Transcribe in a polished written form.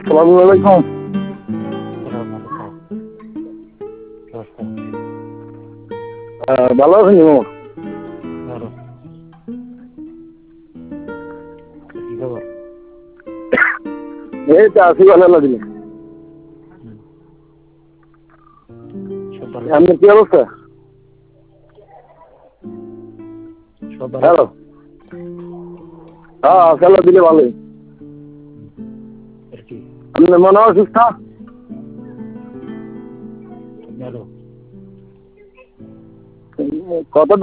আসসালামু আলাইকুম। ভালো আছেন? এই তো আছি ভালো লাগলে। আপনার কি অবস্থা? হ্যালো, হ্যাঁ খেলা দিলে ভালোই। আপনার মনে হয় সুস্থ? কত